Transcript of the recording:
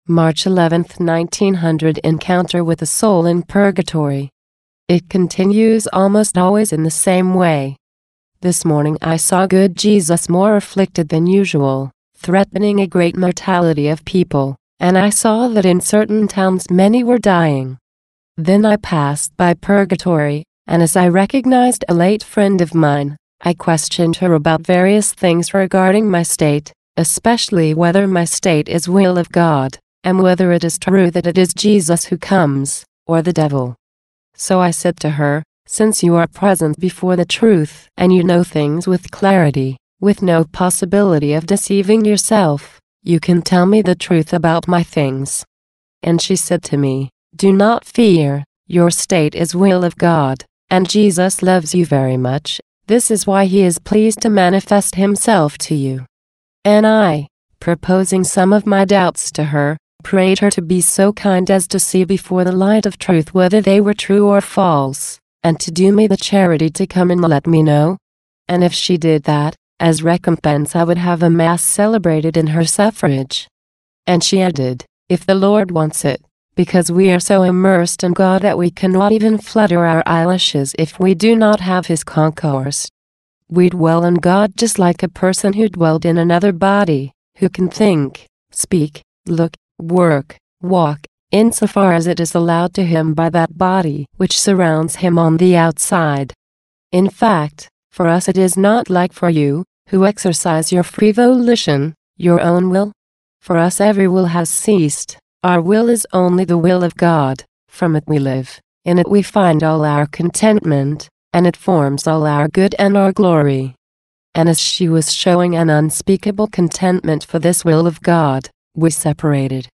March 11, 1900 Encounter with a Soul in Purgatory. It continues almost always in the same way. This morning I saw good Jesus more afflicted than usual, threatening a great mortality of people, and I saw that in certain towns many were dying. Then I passed by Purgatory, and as I recognized a late friend of mine, I questioned her about various things regarding my state, especially whether my state is will of God, and whether it is true that it is Jesus who comes, or the devil. So I said to her, since you are present before the truth and you know things with clarity, with no possibility of deceiving yourself, you can tell me the truth about my things. And she said to me, do not fear, your state is will of God, and Jesus loves you very much. This is why he is pleased to manifest himself to you. And I, proposing some of my doubts to her, prayed her to be so kind as to see before the light of truth whether they were true or false, and to do me the charity to come and let me know. And if she did that, as recompense I would have a mass celebrated in her suffrage. And she added, if the Lord wants it, because we are so immersed in God that we cannot even flutter our eyelashes if we do not have his concourse. We dwell in God just like a person who dwelled in another body, who can think, speak, look, work, walk, insofar as it is allowed to him by that body which surrounds him on the outside. In fact, for us it is not like for you, who exercise your free volition, your own will. For us every will has ceased, our will is only the will of God, from it we live, in it we find all our contentment, and it forms all our good and our glory. And as she was showing an unspeakable contentment for this will of God, we separated.